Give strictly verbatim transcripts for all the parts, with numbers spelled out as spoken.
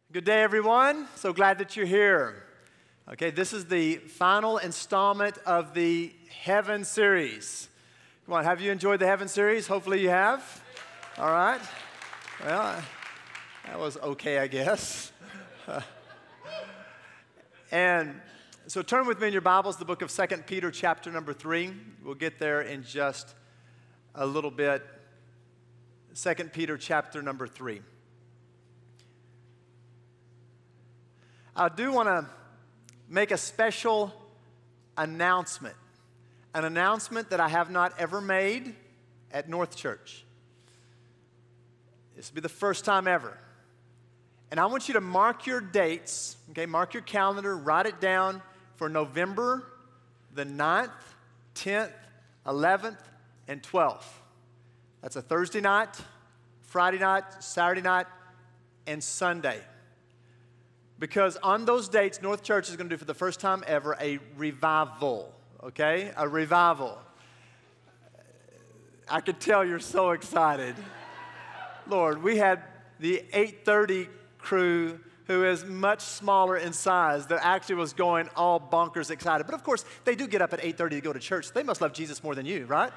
Good day, everyone. So glad that you're here. Okay, this is the final installment of the Heaven series. Come on, have you enjoyed the Heaven series? Hopefully you have. All right. Well, that was okay, I guess. And so turn with me in your Bibles, the book of Second Peter, chapter number three. We'll get there in just a little bit. Second Peter, chapter number three. I do want to make a special announcement, an announcement that I have not ever made at North Church. This will be the first time ever. And I want you to mark your dates, okay, mark your calendar, write it down for November the ninth, tenth, eleventh, and twelfth. That's a Thursday night, Friday night, Saturday night, and Sunday. Because on those dates, North Church is going to do for the first time ever a revival, okay? A revival. I could tell you're so excited. Lord, we had the eight thirty crew who is much smaller in size that actually was going all bonkers excited. But of course, they do get up at eight thirty to go to church. They must love Jesus more than you, right?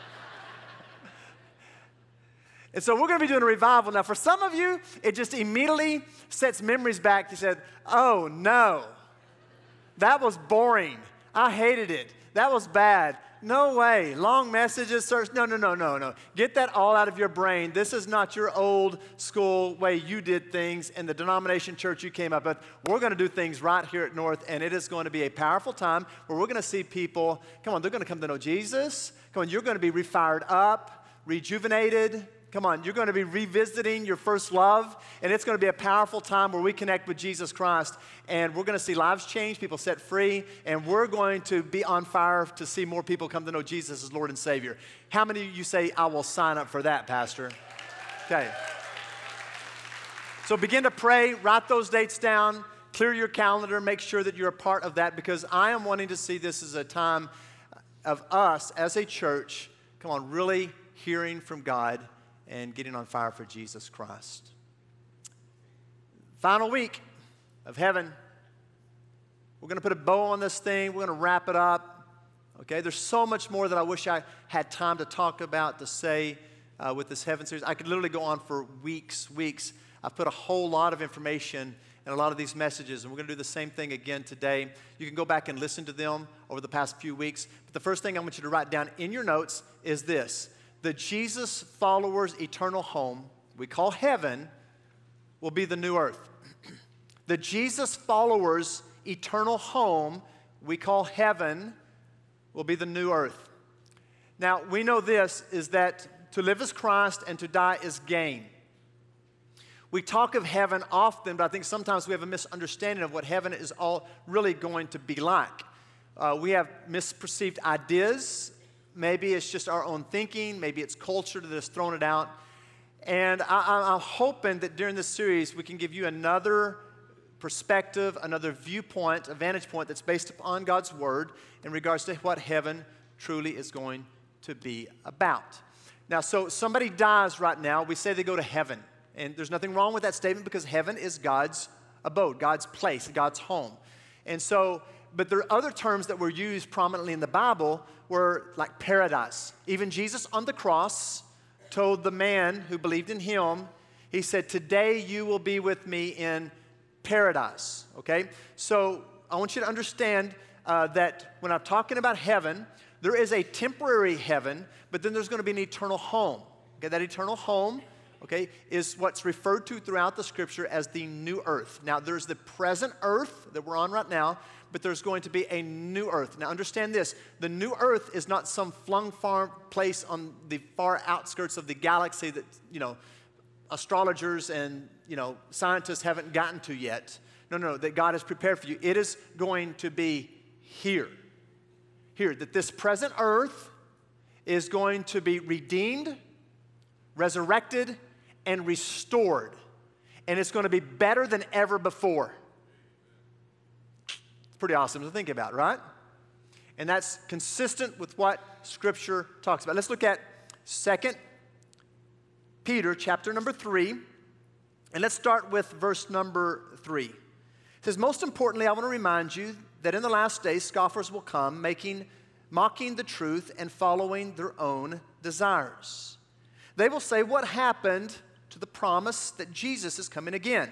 And so we're going to be doing a revival. Now, for some of you, it just immediately sets memories back. You said, oh, no, that was boring. I hated it. That was bad. No way. Long messages, search. No, no, no, no, no. Get that all out of your brain. This is not your old school way you did things in the denomination church you came up with. We're going to do things right here at North, and it is going to be a powerful time where we're going to see people, come on, they're going to come to know Jesus. Come on, you're going to be refired up, rejuvenated. Come on, you're going to be revisiting your first love, and it's going to be a powerful time where we connect with Jesus Christ, and we're going to see lives change, people set free, and we're going to be on fire to see more people come to know Jesus as Lord and Savior. How many of you say, I will sign up for that, Pastor? Okay. So begin to pray, write those dates down, clear your calendar, make sure that you're a part of that, because I am wanting to see this as a time of us as a church, come on, really hearing from God and getting on fire for Jesus Christ. Final week of Heaven. We're going to put a bow on this thing. We're going to wrap it up. Okay, there's so much more that I wish I had time to talk about, to say uh, with this Heaven series. I could literally go on for weeks, weeks. I've put a whole lot of information in a lot of these messages, and we're going to do the same thing again today. You can go back and listen to them over the past few weeks. But the first thing I want you to write down in your notes is this. The Jesus followers' eternal home, we call heaven, will be the new earth. The Jesus followers' eternal home, we call heaven, will be the new earth. Now, we know this is that to live is Christ and to die is gain. We talk of heaven often, but I think sometimes we have a misunderstanding of what heaven is all really going to be like. Uh, we have misperceived ideas. Maybe it's just our own thinking. Maybe it's culture that has thrown it out. And I, I'm hoping that during this series, we can give you another perspective, another viewpoint, a vantage point that's based upon God's Word in regards to what heaven truly is going to be about. Now, so somebody dies right now. We say they go to heaven. And there's nothing wrong with that statement because heaven is God's abode, God's place, God's home. And so, but there are other terms that were used prominently in the Bible were like paradise. Even Jesus on the cross told the man who believed in him, he said, today you will be with me in paradise, okay? So I want you to understand uh, that when I'm talking about heaven, there is a temporary heaven, but then there's going to be an eternal home. Okay, that eternal home, okay, is what's referred to throughout the Scripture as the new earth. Now, there's the present earth that we're on right now, but there's going to be a new earth. Now, understand this. The new earth is not some flung far place on the far outskirts of the galaxy that, you know, astrologers and, you know, scientists haven't gotten to yet. No, no, no, that God has prepared for you. It is going to be here. Here, that this present earth is going to be redeemed, resurrected, and restored. And it's going to be better than ever before. Pretty awesome to think about, right? And that's consistent with what Scripture talks about. Let's look at Second Peter chapter number three. And let's start with verse number three. It says, most importantly, I want to remind you that in the last days, scoffers will come, making, mocking the truth and following their own desires. They will say, what happened to the promise that Jesus is coming again?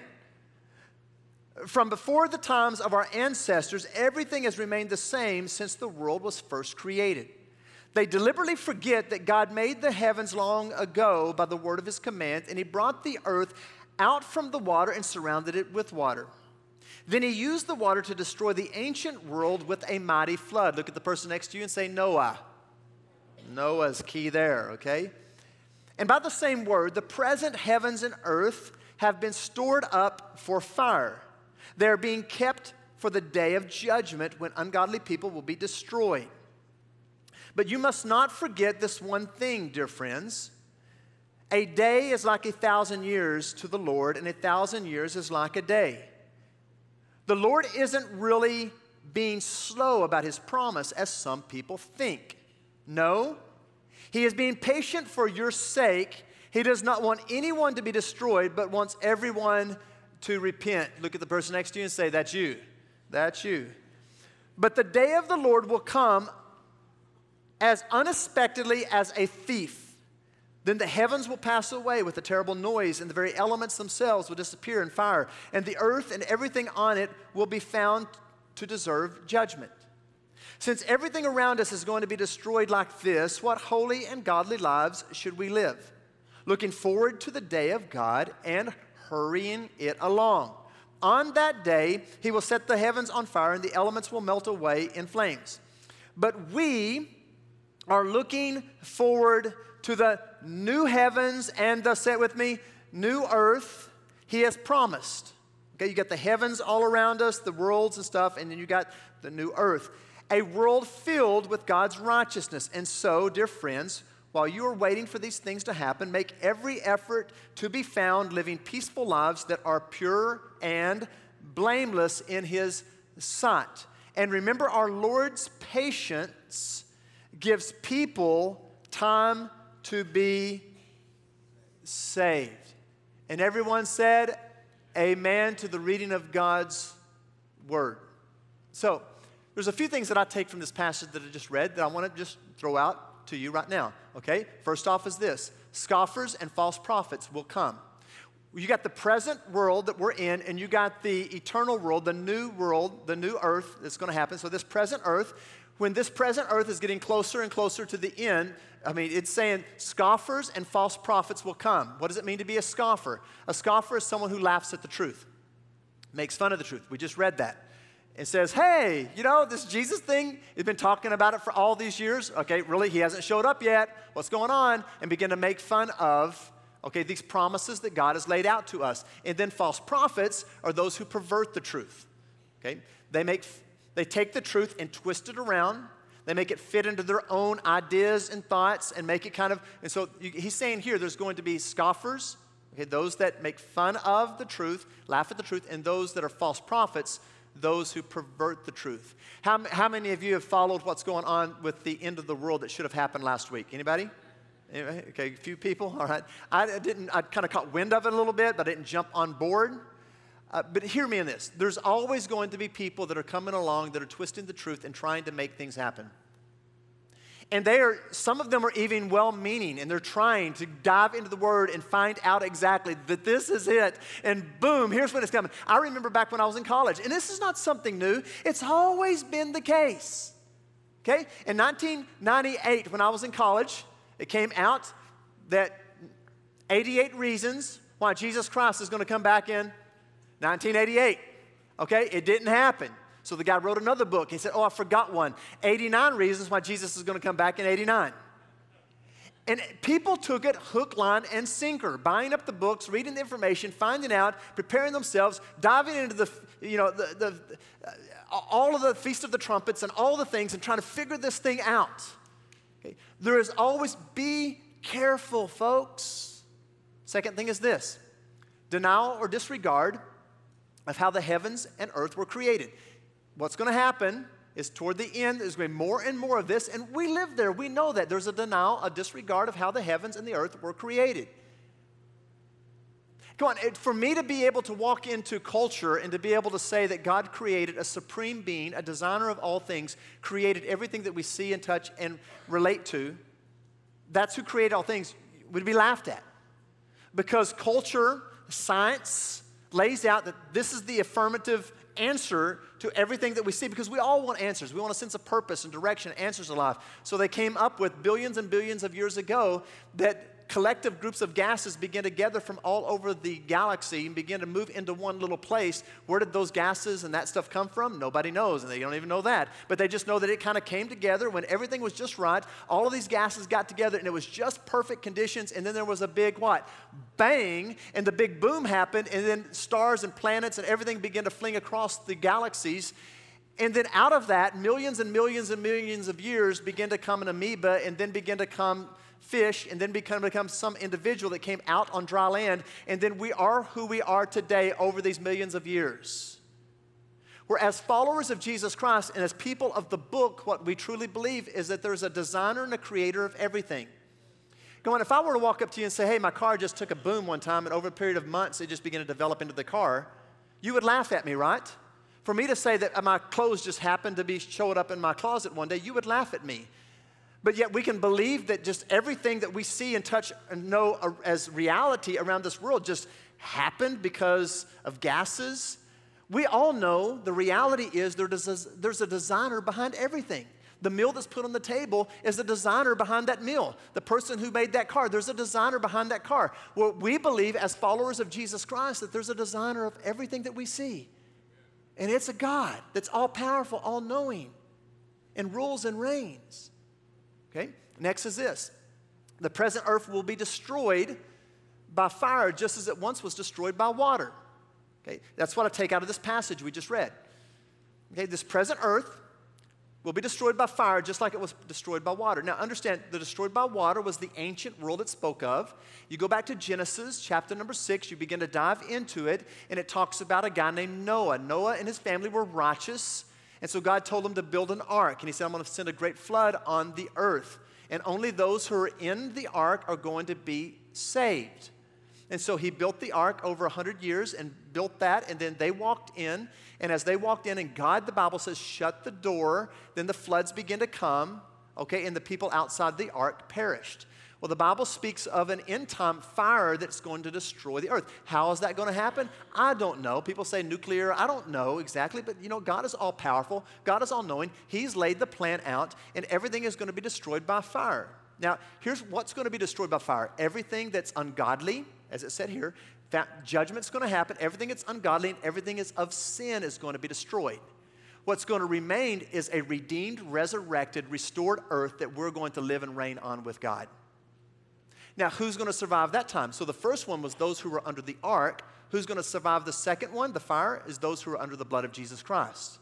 From before the times of our ancestors, everything has remained the same since the world was first created. They deliberately forget that God made the heavens long ago by the word of his command, and he brought the earth out from the water and surrounded it with water. Then he used the water to destroy the ancient world with a mighty flood. Look at the person next to you and say, Noah. Noah's key there, okay? And by the same word, the present heavens and earth have been stored up for fire. They are being kept for the day of judgment when ungodly people will be destroyed. But you must not forget this one thing, dear friends. A day is like a thousand years to the Lord, and a thousand years is like a day. The Lord isn't really being slow about his promise, as some people think. No, he is being patient for your sake. He does not want anyone to be destroyed, but wants everyone to repent. Look at the person next to you and say, that's you. That's you. But the day of the Lord will come as unexpectedly as a thief. Then the heavens will pass away with a terrible noise, and the very elements themselves will disappear in fire, and the earth and everything on it will be found to deserve judgment. Since everything around us is going to be destroyed like this, what holy and godly lives should we live? Looking forward to the day of God and hurrying it along. On that day, he will set the heavens on fire, and the elements will melt away in flames. But we are looking forward to the new heavens and the, say it with me, new earth he has promised. Okay, you got the heavens all around us, the worlds and stuff, and then you got the new earth. A world filled with God's righteousness. And so, dear friends, while you are waiting for these things to happen, make every effort to be found living peaceful lives that are pure and blameless in his sight. And remember, our Lord's patience gives people time to be saved. And everyone said, amen to the reading of God's word. So, there's a few things that I take from this passage that I just read that I want to just throw out to you right now, okay? First off is this: scoffers and false prophets will come. You got the present world that we're in, and you got the eternal world, the new world, the new earth that's going to happen. So this present earth, when this present earth is getting closer and closer to the end, I mean, it's saying scoffers and false prophets will come. What does it mean to be a scoffer? A scoffer is someone who laughs at the truth, makes fun of the truth. We just read that. It says, hey, you know, this Jesus thing, he's been talking about it for all these years. Okay, really, he hasn't showed up yet. What's going on? And begin to make fun of, okay, these promises that God has laid out to us. And then false prophets are those who pervert the truth. Okay, they make, they take the truth and twist it around. They make it fit into their own ideas and thoughts and make it kind of, and so you, he's saying here there's going to be scoffers, okay, those that make fun of the truth, laugh at the truth, and those that are false prophets, those who pervert the truth. How, how many of you have followed what's going on with the end of the world that should have happened last week? Anybody? Anyway, okay, a few people, all right. I didn't, I kind of caught wind of it a little bit, but I didn't jump on board. Uh, but hear me in this. There's always going to be people that are coming along that are twisting the truth and trying to make things happen. And they are, some of them are even well-meaning, and they're trying to dive into the Word and find out exactly that this is it. And boom, here's when it's coming. I remember back when I was in college, and this is not something new. It's always been the case. Okay? In nineteen ninety-eight, when I was in college, it came out that eighty-eight reasons why Jesus Christ is going to come back in nineteen eighty-eight. Okay? It didn't happen. So the guy wrote another book. He said, oh, I forgot one. eighty-nine reasons why Jesus is going to come back in eighty-nine. And people took it hook, line, and sinker, buying up the books, reading the information, finding out, preparing themselves, diving into the, you know, the, the uh, all of the Feast of the Trumpets and all the things and trying to figure this thing out. Okay? There is always, be careful, folks. Second thing is this: denial or disregard of how the heavens and earth were created. What's going to happen is toward the end, there's going to be more and more of this, and we live there. We know that. There's a denial, a disregard of how the heavens and the earth were created. Come on, it, for me to be able to walk into culture and to be able to say that God created a supreme being, a designer of all things, created everything that we see and touch and relate to, that's who created all things, would be laughed at. Because culture, science, lays out that this is the affirmative answer to everything that we see, because we all want answers. We want a sense of purpose and direction, answers to life. So they came up with billions and billions of years ago that collective groups of gases began to gather from all over the galaxy and began to move into one little place. Where did those gases and that stuff come from? Nobody knows, and they don't even know that. But they just know that it kind of came together when everything was just right. All of these gases got together, and it was just perfect conditions, and then there was a big what? Bang, and the big boom happened, and then stars and planets and everything began to fling across the galaxies. And then out of that, millions and millions and millions of years began to come an amoeba, and then began to come fish, and then become, become some individual that came out on dry land, and then we are who we are today over these millions of years. Whereas followers of Jesus Christ and as people of the book, what we truly believe is that there's a designer and a creator of everything. Come on, if I were to walk up to you and say, hey, my car just took a boom one time, and over a period of months it just began to develop into the car, you would laugh at me, right? For me to say that my clothes just happened to be showed up in my closet one day, you would laugh at me. But yet we can believe that just everything that we see and touch and know as reality around this world just happened because of gases. We all know the reality is there's a designer behind everything. The meal that's put on the table is the designer behind that meal. The person who made that car, there's a designer behind that car. Well, we believe as followers of Jesus Christ that there's a designer of everything that we see. And it's a God that's all-powerful, all-knowing, and rules and reigns. Okay, next is this. The present earth will be destroyed by fire just as it once was destroyed by water. Okay, that's what I take out of this passage we just read. Okay, this present earth will be destroyed by fire just like it was destroyed by water. Now understand, the destroyed by water was the ancient world it spoke of. You go back to Genesis chapter number six, you begin to dive into it, and it talks about a guy named Noah. Noah and his family were righteous. And so God told him to build an ark. And he said, I'm going to send a great flood on the earth. And only those who are in the ark are going to be saved. And so he built the ark over one hundred years and built that. And then they walked in. And as they walked in, and God, the Bible says, shut the door, then the floods began to come. Okay, and the people outside the ark perished. Well, the Bible speaks of an end-time fire that's going to destroy the earth. How is that going to happen? I don't know. People say nuclear. I don't know exactly. But, you know, God is all-powerful. God is all-knowing. He's laid the plan out, and everything is going to be destroyed by fire. Now, here's what's going to be destroyed by fire. Everything that's ungodly, as it said here, that judgment's going to happen. Everything that's ungodly and everything is of sin is going to be destroyed. What's going to remain is a redeemed, resurrected, restored earth that we're going to live and reign on with God. Now, who's going to survive that time? So the first one was those who were under the ark. Who's going to survive the second one, the fire, is those who are under the blood of Jesus Christ.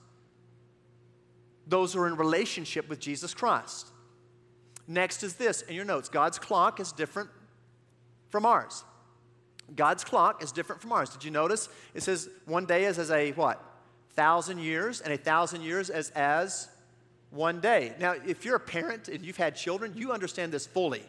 Those who are in relationship with Jesus Christ. Next is this, in your notes, God's clock is different from ours. God's clock is different from ours. Did you notice? It says one day is as a what? Thousand years, and a thousand years as as one day. Now, if you're a parent and you've had children, you understand this fully.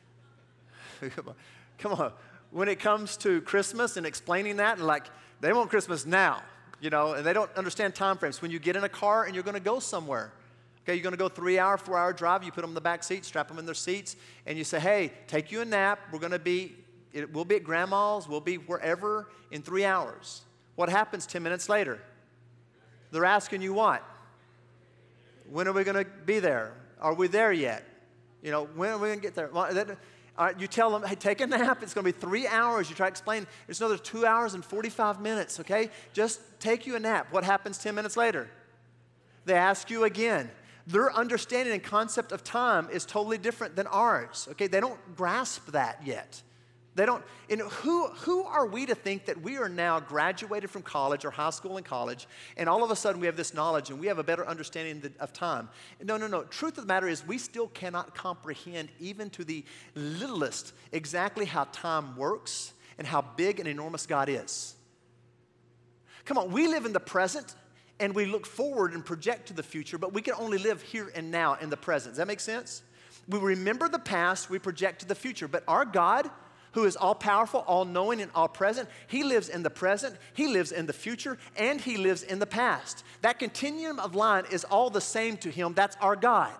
Come on. Come on. When it comes to Christmas and explaining that, and like, they want Christmas now, you know, and they don't understand time frames. When you get in a car and you're going to go somewhere, okay, you're going to go three-hour, four-hour drive, you put them in the back seat, strap them in their seats, and you say, hey, take you a nap. We're going to be, it, we'll be at grandma's, we'll be wherever in three hours. What happens ten minutes later? They're asking you what? When are we going to be there? Are we there yet? You know, when are we going to get there? Well, that, all right, you tell them, hey, take a nap. It's going to be three hours. You try to explain. It's another two hours and forty-five minutes, okay? Just take you a nap. What happens ten minutes later? They ask you again. Their understanding and concept of time is totally different than ours, okay? They don't grasp that yet. They don't, and who, who are we to think that we are now graduated from college or high school and college, and all of a sudden we have this knowledge and we have a better understanding of time? No, no, no. Truth of the matter is we still cannot comprehend even to the littlest exactly how time works and how big and enormous God is. Come on, we live in the present and we look forward and project to the future, but we can only live here and now in the present. Does that make sense? We remember the past, we project to the future, but our God, who is all-powerful, all-knowing, and all-present. He lives in the present, He lives in the future, and He lives in the past. That continuum of line is all the same to Him. That's our God.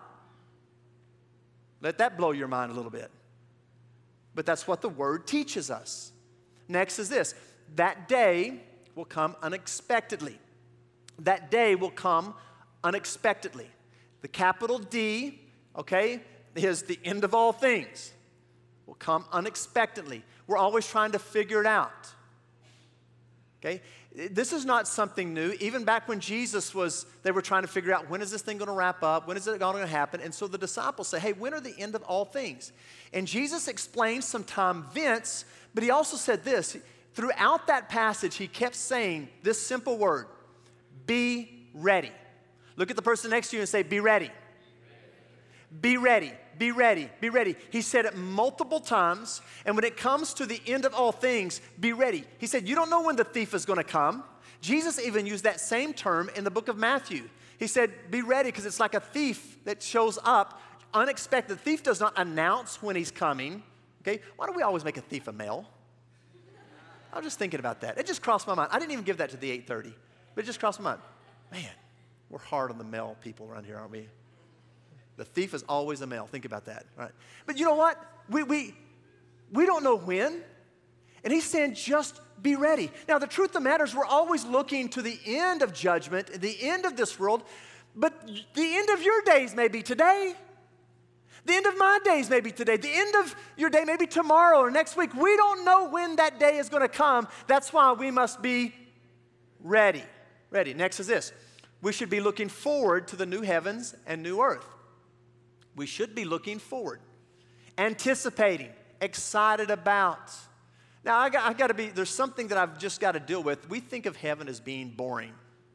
Let that blow your mind a little bit. But that's what the Word teaches us. Next is this. That day will come unexpectedly. That day will come unexpectedly. The capital D, okay, is the end of all things. Will come unexpectedly. We're always trying to figure it out. Okay? This is not something new. Even back when Jesus was, they were trying to figure out, when is this thing going to wrap up? When is it going to happen? And so the disciples say, hey, when are the end of all things? And Jesus explained some time thence, but He also said this. Throughout that passage, He kept saying this simple word, be ready. Look at the person next to you and say, be ready. Be ready, be ready, be ready. He said it multiple times, and when it comes to the end of all things, be ready. He said, you don't know when the thief is going to come. Jesus even used that same term in the book of Matthew. He said, be ready, because it's like a thief that shows up unexpected. The thief does not announce when he's coming. Okay, why do we always make a thief a male? I was just thinking about that. It just crossed my mind. I didn't even give that to the eight thirty, but it just crossed my mind. Man, we're hard on the male people around here, aren't we? The thief is always a male. Think about that. All right. But you know what? We, we, we don't know when. And He's saying just be ready. Now, the truth of the matter is we're always looking to the end of judgment, the end of this world. But the end of your days may be today. The end of my days may be today. The end of your day may be tomorrow or next week. We don't know when that day is going to come. That's why we must be ready. Ready. Next is this. We should be looking forward to the new heavens and new earth. We should be looking forward, anticipating, excited about. Now, I got, I got to be, there's something that I've just got to deal with. We think of heaven as being boring.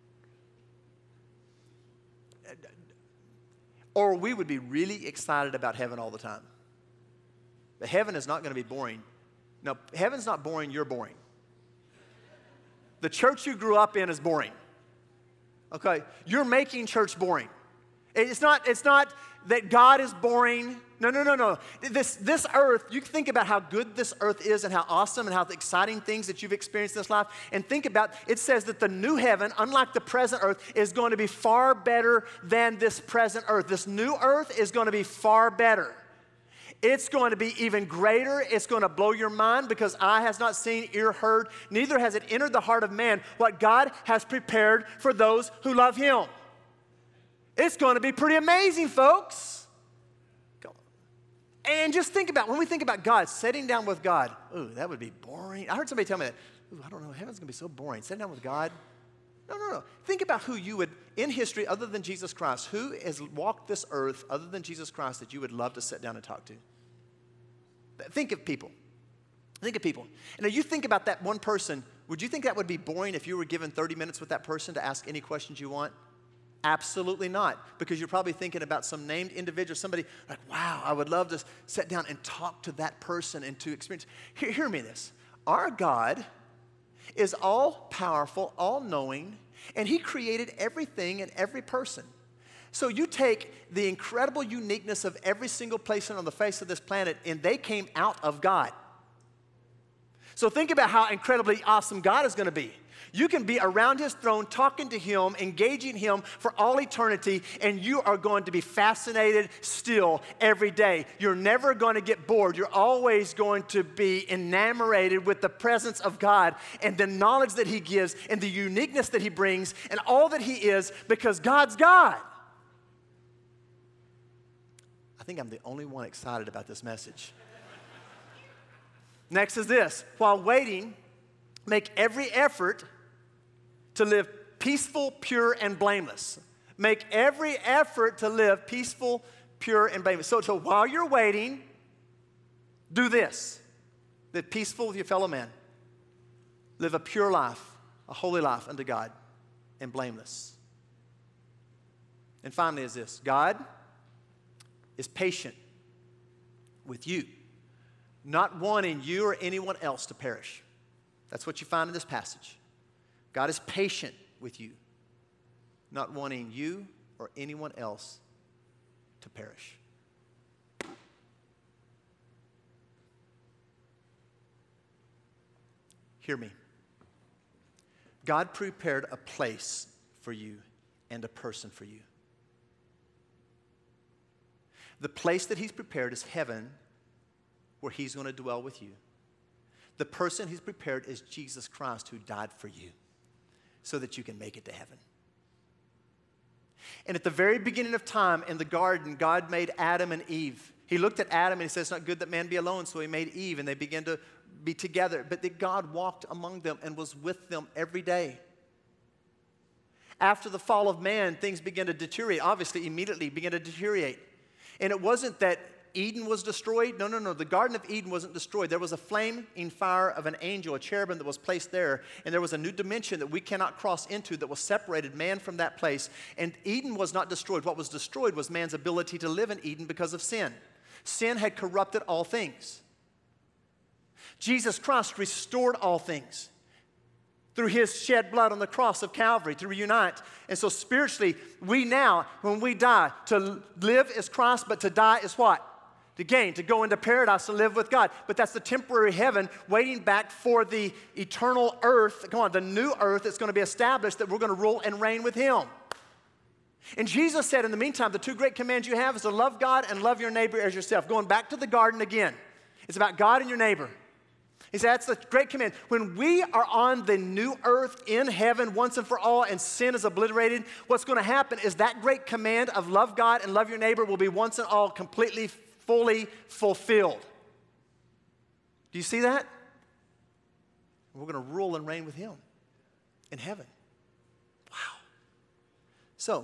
Or we would be really excited about heaven all the time. But heaven is not going to be boring. No, heaven's not boring, you're boring. The church you grew up in is boring. Okay, you're making church boring. It's not, it's not that God is boring. No, no, no, no. This, this earth, you think about how good this earth is and how awesome and how exciting things that you've experienced in this life. And think about, it says that the new heaven, unlike the present earth, is going to be far better than this present earth. This new earth is going to be far better. It's going to be even greater. It's going to blow your mind because eye has not seen, ear heard, neither has it entered the heart of man what God has prepared for those who love Him. It's going to be pretty amazing, folks. And just think about, when we think about God, sitting down with God, ooh, that would be boring. I heard somebody tell me that, ooh, I don't know, heaven's going to be so boring. Sitting down with God. No, no, no. Think about who you would, in history, other than Jesus Christ, who has walked this earth other than Jesus Christ that you would love to sit down and talk to. Think of people. Think of people. And if you think about that one person, would you think that would be boring if you were given thirty minutes with that person to ask any questions you want? Absolutely not, because you're probably thinking about some named individual, somebody like, wow, I would love to sit down and talk to that person and to experience. Hear, hear me this. Our God is all-powerful, all-knowing, and He created everything and every person. So you take the incredible uniqueness of every single person on the face of this planet, and they came out of God. So think about how incredibly awesome God is going to be. You can be around His throne, talking to Him, engaging Him for all eternity, and you are going to be fascinated still every day. You're never going to get bored. You're always going to be enamored with the presence of God and the knowledge that He gives and the uniqueness that He brings and all that He is, because God's God. I think I'm the only one excited about this message. Next is this. While waiting, make every effort to live peaceful, pure, and blameless. Make every effort to live peaceful, pure, and blameless. So, so while you're waiting, do this. Live peaceful with your fellow man. Live a pure life, a holy life unto God, and blameless. And finally is this. God is patient with you, not wanting you or anyone else to perish. That's what you find in this passage. God is patient with you, not wanting you or anyone else to perish. Hear me. God prepared a place for you and a person for you. The place that he's prepared is heaven, where he's going to dwell with you. The person he's prepared is Jesus Christ, who died for you so that you can make it to heaven. And at the very beginning of time in the garden, God made Adam and Eve. He looked at Adam and he said, it's not good that man be alone, so he made Eve, and they began to be together. But that God walked among them and was with them every day. After the fall of man, things began to deteriorate. Obviously, immediately began to deteriorate. And it wasn't that Eden was destroyed. No, no, no. The Garden of Eden wasn't destroyed. There was a flaming fire of an angel, a cherubim that was placed there. And there was a new dimension that we cannot cross into that was separated man from that place. And Eden was not destroyed. What was destroyed was man's ability to live in Eden because of sin. Sin had corrupted all things. Jesus Christ restored all things through his shed blood on the cross of Calvary to reunite. And so spiritually, we now, when we die, to live is Christ, but to die is what? To gain, to go into paradise, to live with God. But that's the temporary heaven waiting back for the eternal earth, come on, the new earth that's going to be established, that we're going to rule and reign with him. And Jesus said, in the meantime, the two great commands you have is to love God and love your neighbor as yourself. Going back to the garden again. It's about God and your neighbor. He said, that's the great command. When we are on the new earth in heaven once and for all and sin is obliterated, what's going to happen is that great command of love God and love your neighbor will be once and all completely, fully fulfilled. Do you see that? We're going to rule and reign with him in heaven. Wow. So,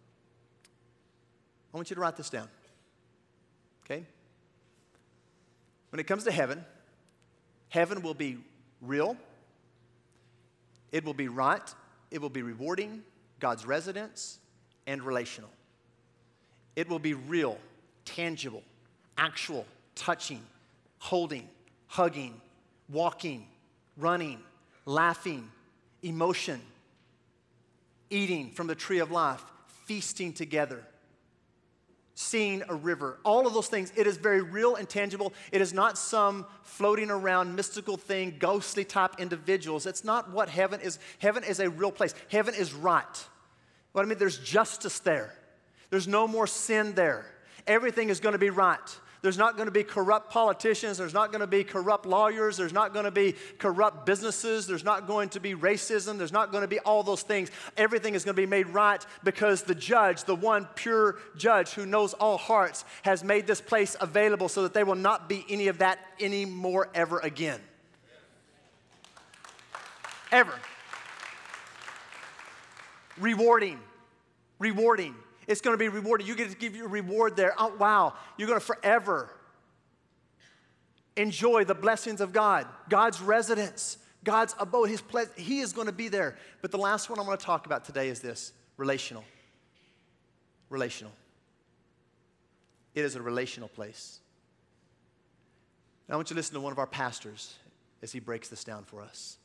I want you to write this down. Okay? When it comes to heaven, heaven will be real, it will be right, it will be rewarding, God's residence, and relational. It will be real, tangible, actual, touching, holding, hugging, walking, running, laughing, emotion, eating from the tree of life, feasting together, seeing a river, all of those things. It is very real and tangible. It is not some floating around mystical thing, ghostly type individuals. It's not what heaven is. Heaven is a real place. Heaven is right. What I mean, there's justice there. There's no more sin there. Everything is going to be right. There's not going to be corrupt politicians. There's not going to be corrupt lawyers. There's not going to be corrupt businesses. There's not going to be racism. There's not going to be all those things. Everything is going to be made right because the judge, the one pure judge who knows all hearts, has made this place available so that there will not be any of that anymore ever again. Ever. Rewarding. Rewarding. It's going to be rewarded. You get to give you a reward there. Oh, wow. You're going to forever enjoy the blessings of God, God's residence, God's abode, his pleasure. He is going to be there. But the last one I'm going to talk about today is this, relational. Relational. It is a relational place. Now I want you to listen to one of our pastors as he breaks this down for us.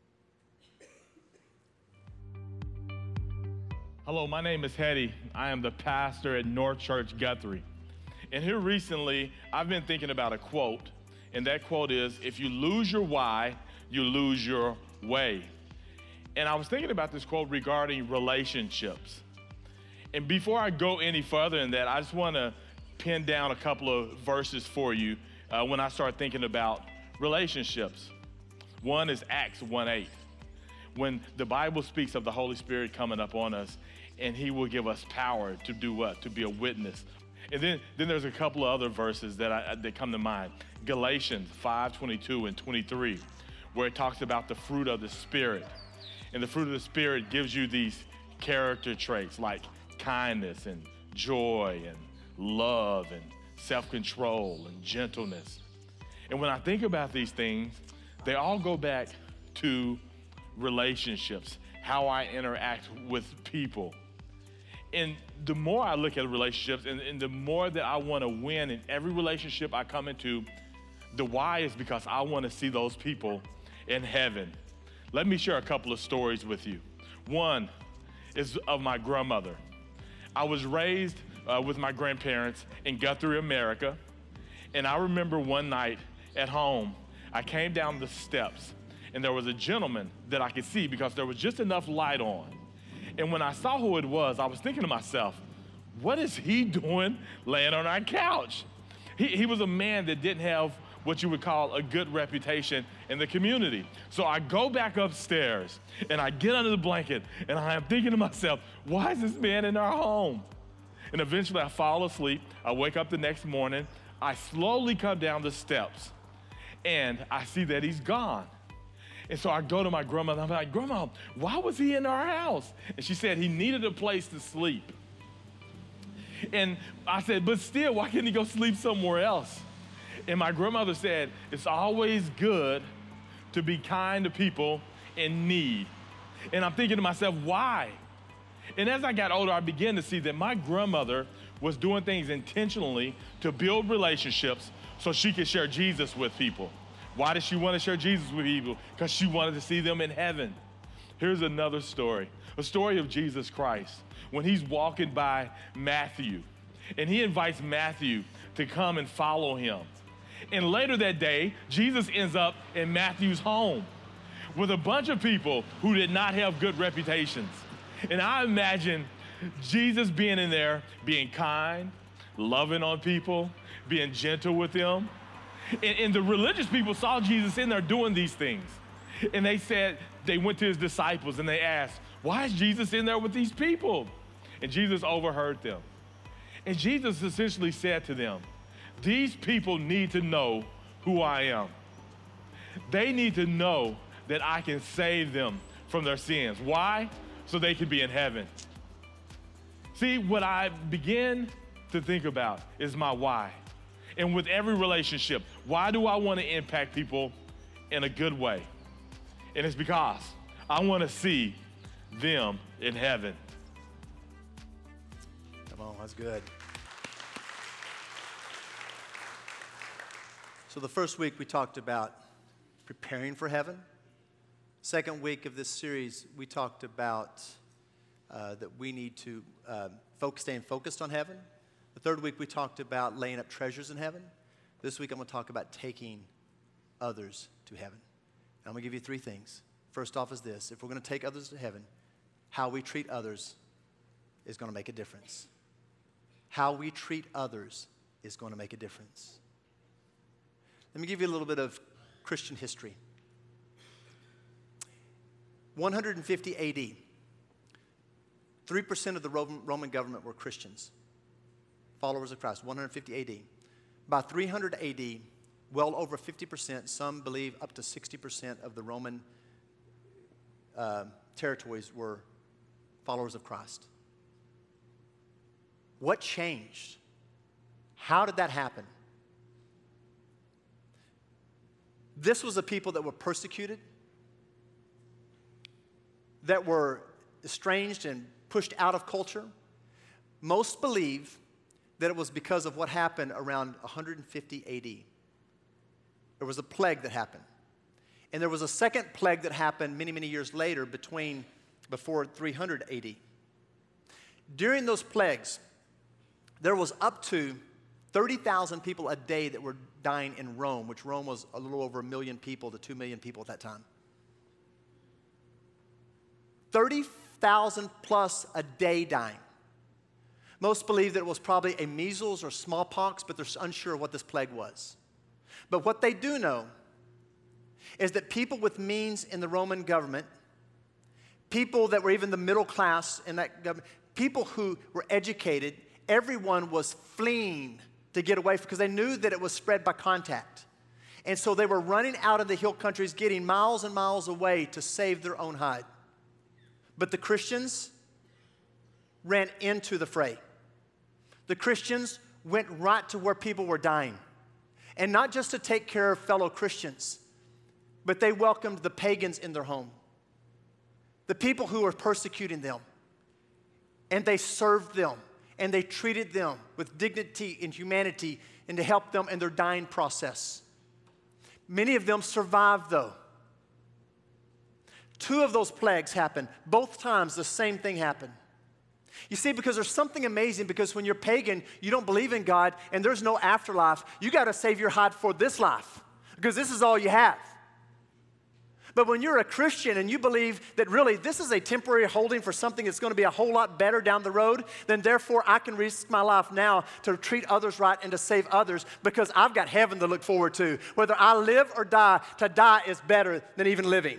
Hello, my name is Hetty. I am the pastor at North Church Guthrie. And here recently, I've been thinking about a quote, and that quote is, if you lose your why, you lose your way. And I was thinking about this quote regarding relationships. And before I go any further in that, I just want to pin down a couple of verses for you uh, when I start thinking about relationships. One is Acts one eight. When the Bible speaks of the Holy Spirit coming up on us, and he will give us power to do what? To be a witness. And then, then there's a couple of other verses that, I, that come to mind. Galatians five twenty-two and twenty-three, where it talks about the fruit of the Spirit. And the fruit of the Spirit gives you these character traits like kindness and joy and love and self-control and gentleness. And when I think about these things, they all go back to relationships, how I interact with people. And the more I look at relationships and, and the more that I want to win in every relationship I come into, the why is because I want to see those people in heaven. Let me share a couple of stories with you. One is of my grandmother. I was raised uh, with my grandparents in Guthrie, America. And I remember one night at home, I came down the steps and there was a gentleman that I could see because there was just enough light on. And when I saw who it was, I was thinking to myself, what is he doing laying on our couch? He, he was a man that didn't have what you would call a good reputation in the community. So I go back upstairs and I get under the blanket and I am thinking to myself, why is this man in our home? And eventually I fall asleep. I wake up the next morning. I slowly come down the steps and I see that he's gone. And so I go to my grandmother. I'm like, Grandma, why was he in our house? And she said he needed a place to sleep. And I said, but still, why can't he go sleep somewhere else? And my grandmother said, it's always good to be kind to people in need. And I'm thinking to myself, why? And as I got older, I began to see that my grandmother was doing things intentionally to build relationships so she could share Jesus with people. Why did she want to share Jesus with people? Because she wanted to see them in heaven. Here's another story, a story of Jesus Christ. When he's walking by Matthew, and he invites Matthew to come and follow him. And later that day, Jesus ends up in Matthew's home with a bunch of people who did not have good reputations. And I imagine Jesus being in there, being kind, loving on people, being gentle with them. And, and the religious people saw Jesus in there doing these things. And they said, they went to his disciples and they asked, why is Jesus in there with these people? And Jesus overheard them. And Jesus essentially said to them, these people need to know who I am. They need to know that I can save them from their sins. Why? So they can be in heaven. See, what I begin to think about is my why. And with every relationship, why do I want to impact people in a good way? And it's because I want to see them in heaven. Come on, that's good. So the first week we talked about preparing for heaven. Second week of this series, we talked about uh, that we need to uh, focus, staying focused on heaven. The third week we talked about laying up treasures in heaven. This week I'm going to talk about taking others to heaven. And I'm going to give you three things. First off is this: if we're going to take others to heaven, how we treat others is going to make a difference. How we treat others is going to make a difference. Let me give you a little bit of Christian history. one fifty A D, three percent of the Roman government were Christians, followers of Christ, one fifty A D. By three hundred A D, well over fifty percent, some believe up to sixty percent of the Roman uh, territories were followers of Christ. What changed? How did that happen? This was a people that were persecuted, that were estranged and pushed out of culture. Most believe that it was because of what happened around one fifty A D. There was a plague that happened. And there was a second plague that happened many, many years later between, before three hundred A D. During those plagues, there was up to thirty thousand people a day that were dying in Rome, which Rome was a little over a million people to two million people at that time. thirty thousand plus a day dying. Most believe that it was probably a measles or smallpox, but they're unsure what this plague was. But what they do know is that people with means in the Roman government, people that were even the middle class in that government, people who were educated, everyone was fleeing to get away because they knew that it was spread by contact. And so they were running out of the hill countries, getting miles and miles away to save their own hide. But the Christians ran into the fray. The Christians went right to where people were dying. And not just to take care of fellow Christians, but they welcomed the pagans in their home, the people who were persecuting them. And they served them, and they treated them with dignity and humanity and to help them in their dying process. Many of them survived, though. Two of those plagues happened. Both times the same thing happened. You see, because there's something amazing, because when you're pagan, you don't believe in God, and there's no afterlife. You got to save your hide for this life, because this is all you have. But when you're a Christian and you believe that really this is a temporary holding for something that's going to be a whole lot better down the road, then therefore I can risk my life now to treat others right and to save others because I've got heaven to look forward to. Whether I live or die, to die is better than even living.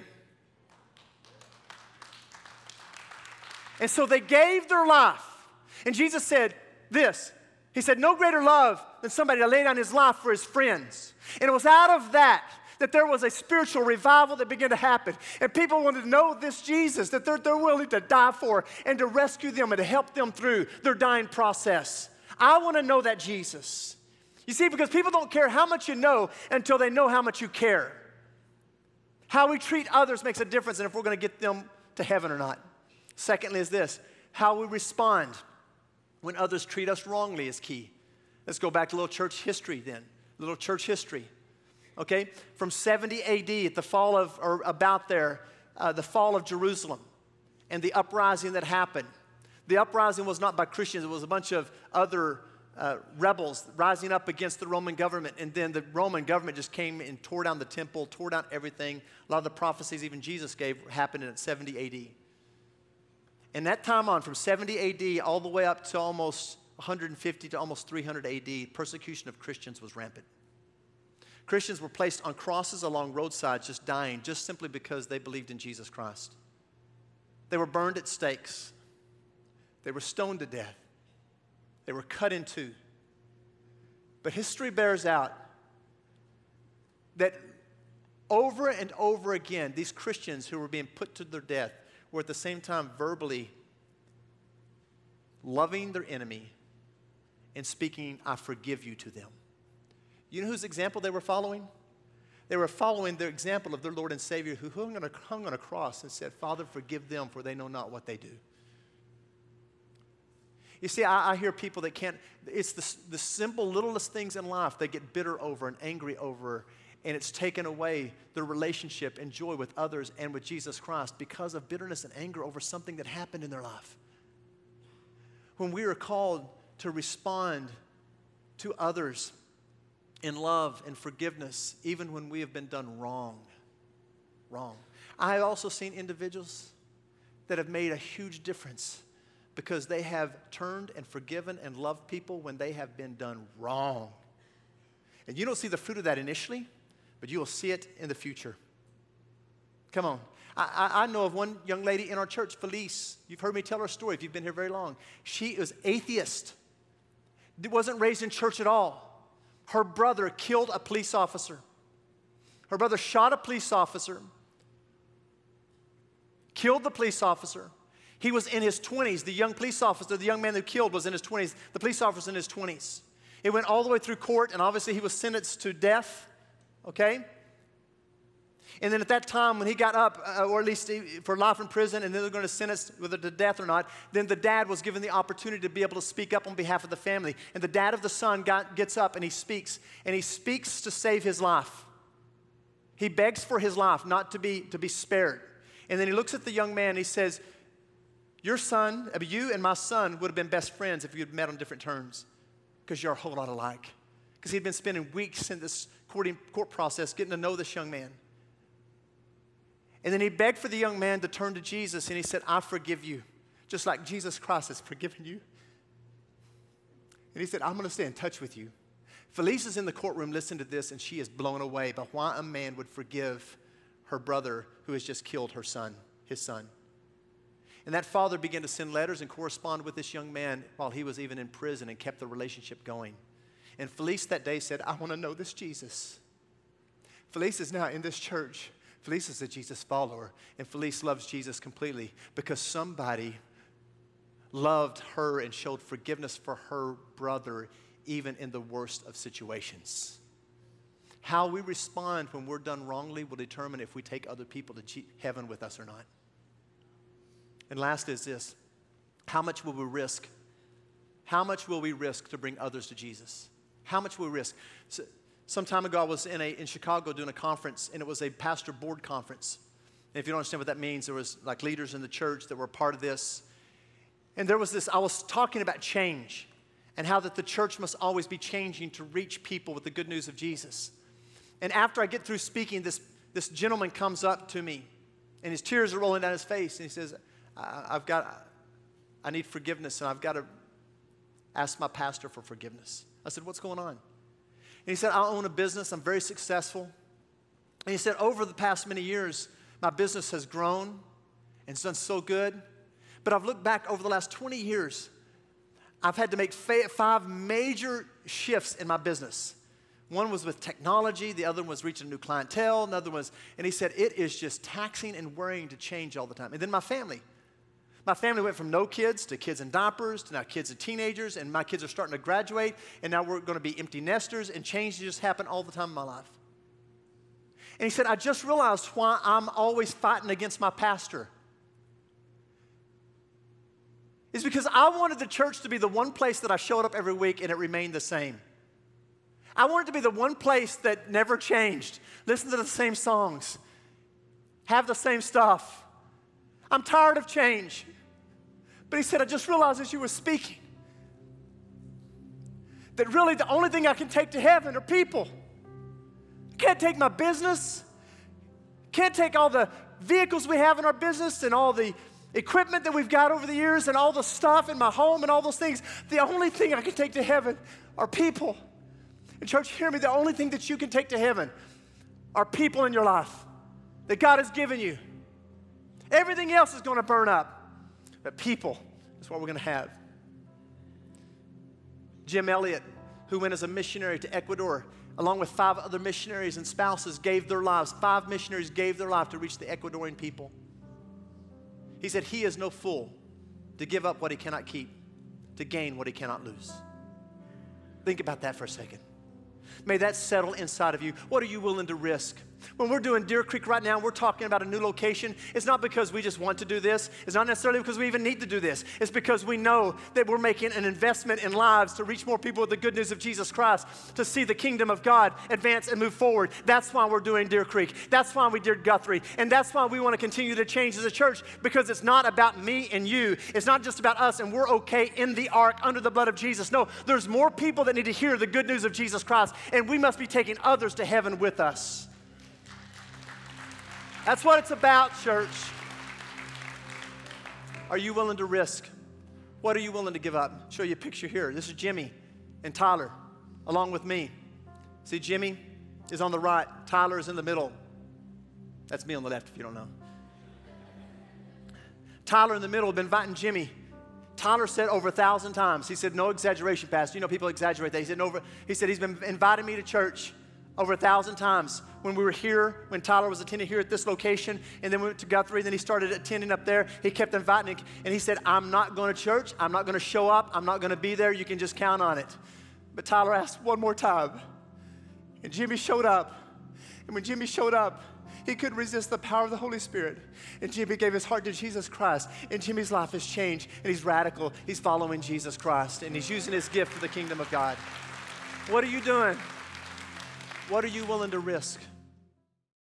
And so they gave their life. And Jesus said this. He said, no greater love than somebody to lay down his life for his friends. And it was out of that that there was a spiritual revival that began to happen. And people wanted to know this Jesus that they're, they're willing to die for and to rescue them and to help them through their dying process. I want to know that Jesus. You see, because people don't care how much you know until they know how much you care. How we treat others makes a difference in if we're going to get them to heaven or not. Secondly is this, how we respond when others treat us wrongly is key. Let's go back to a little church history then, a little church history. Okay, from seventy A D at the fall of, or about there, uh, the fall of Jerusalem and the uprising that happened. The uprising was not by Christians, it was a bunch of other uh, rebels rising up against the Roman government. And then the Roman government just came and tore down the temple, tore down everything. A lot of the prophecies even Jesus gave happened in seventy A D. And that time on, from seventy A D all the way up to almost one hundred fifty to almost three hundred A D, persecution of Christians was rampant. Christians were placed on crosses along roadsides just dying just simply because they believed in Jesus Christ. They were burned at stakes. They were stoned to death. They were cut in two. But history bears out that over and over again, these Christians who were being put to their death were at the same time verbally loving their enemy and speaking, I forgive you to them. You know whose example they were following? They were following the example of their Lord and Savior who hung on a, hung on a cross and said, Father, forgive them, for they know not what they do. You see, I, I hear people that can't, it's the, the simple, littlest things in life they get bitter over and angry over, and it's taken away their relationship and joy with others and with Jesus Christ because of bitterness and anger over something that happened in their life. When we are called to respond to others in love and forgiveness, even when we have been done wrong. Wrong. I have also seen individuals that have made a huge difference because they have turned and forgiven and loved people when they have been done wrong. And you don't see the fruit of that initially, but you will see it in the future. Come on. I, I, I know of one young lady in our church, Felice. You've heard me tell her story if you've been here very long. She is atheist. Wasn't raised in church at all. Her brother killed a police officer. Her brother shot a police officer, killed the police officer. He was in his twenties. The young police officer, the young man who killed was in his twenties. The police officer was in his twenties. It went all the way through court, and obviously he was sentenced to death, okay? And then at that time, when he got up, uh, or at least for life in prison, and then they're going to sentence whether to death or not, then the dad was given the opportunity to be able to speak up on behalf of the family. And the dad of the son got, gets up and he speaks, and he speaks to save his life. He begs for his life, not to be, to be spared. And then he looks at the young man and he says, your son, you and my son would have been best friends if you had met on different terms because you're a whole lot alike. Because he'd been spending weeks in this courting, court process getting to know this young man. And then he begged for the young man to turn to Jesus, and he said, I forgive you, just like Jesus Christ has forgiven you. And he said, I'm going to stay in touch with you. Felice is in the courtroom listening to this, and she is blown away by why a man would forgive her brother who has just killed her son, his son. And that father began to send letters and correspond with this young man while he was even in prison and kept the relationship going. And Felice that day said, I want to know this Jesus. Felice is now in this church. Felice is a Jesus follower, and Felice loves Jesus completely because somebody loved her and showed forgiveness for her brother even in the worst of situations. How we respond when we're done wrongly will determine if we take other people to heaven with us or not. And last is this, how much will we risk? How much will we risk to bring others to Jesus? How much will we risk? So, Some time ago, I was in, a, in Chicago doing a conference, and it was a pastor board conference. And if you don't understand what that means, there was like leaders in the church that were part of this. And there was this, I was talking about change and how that the church must always be changing to reach people with the good news of Jesus. And after I get through speaking, this this gentleman comes up to me, and his tears are rolling down his face, and he says, I, I've got, I need forgiveness, and I've got to ask my pastor for forgiveness. I said, what's going on? And he said, I own a business. I'm very successful. And he said, over the past many years, my business has grown and it's done so good. But I've looked back over the last twenty years, I've had to make five major shifts in my business. One was with technology, the other one was reaching a new clientele, another was, and he said, it is just taxing and worrying to change all the time. And then my family. My family went from no kids to kids in diapers to now kids and teenagers, and my kids are starting to graduate, and now we're going to be empty nesters, and change just happen all the time in my life. And he said, I just realized why I'm always fighting against my pastor. It's because I wanted the church to be the one place that I showed up every week and it remained the same. I wanted to be the one place that never changed. Listen to the same songs. Have the same stuff. I'm tired of change. But he said, I just realized as you were speaking that really the only thing I can take to heaven are people. Can't take my business. Can't take all the vehicles we have in our business and all the equipment that we've got over the years and all the stuff in my home and all those things. The only thing I can take to heaven are people. And church, hear me, the only thing that you can take to heaven are people in your life that God has given you. Everything else is going to burn up, but people is what we're going to have. Jim Elliot, who went as a missionary to Ecuador, along with five other missionaries and spouses, gave their lives. Five missionaries gave their life to reach the Ecuadorian people. He said, he is no fool to give up what he cannot keep, to gain what he cannot lose. Think about that for a second. May that settle inside of you. What are you willing to risk? When we're doing Deer Creek right now, we're talking about a new location. It's not because we just want to do this. It's not necessarily because we even need to do this. It's because we know that we're making an investment in lives to reach more people with the good news of Jesus Christ, to see the kingdom of God advance and move forward. That's why we're doing Deer Creek. That's why we did Guthrie. And that's why we want to continue to change as a church, because it's not about me and you. It's not just about us and we're okay in the ark under the blood of Jesus. No, there's more people that need to hear the good news of Jesus Christ, and we must be taking others to heaven with us. That's what it's about, church. Are you willing to risk? What are you willing to give up? I'll show you a picture here. This is Jimmy and Tyler, along with me. See, Jimmy is on the right. Tyler is in the middle. That's me on the left, if you don't know. Tyler in the middle had been inviting Jimmy. Tyler said over a thousand times. He said, no exaggeration, Pastor. You know people exaggerate that. He said, over, he said he's been inviting me to church over a thousand times. When we were here, when Tyler was attending here at this location, and then we went to Guthrie, then he started attending up there. He kept inviting, and he said, I'm not going to church. I'm not going to show up. I'm not going to be there. You can just count on it. But Tyler asked one more time, and Jimmy showed up. And when Jimmy showed up, he couldn't resist the power of the Holy Spirit. And Jimmy gave his heart to Jesus Christ. And Jimmy's life has changed, and he's radical. He's following Jesus Christ, and he's using his gift for the kingdom of God. What are you doing? What are you willing to risk?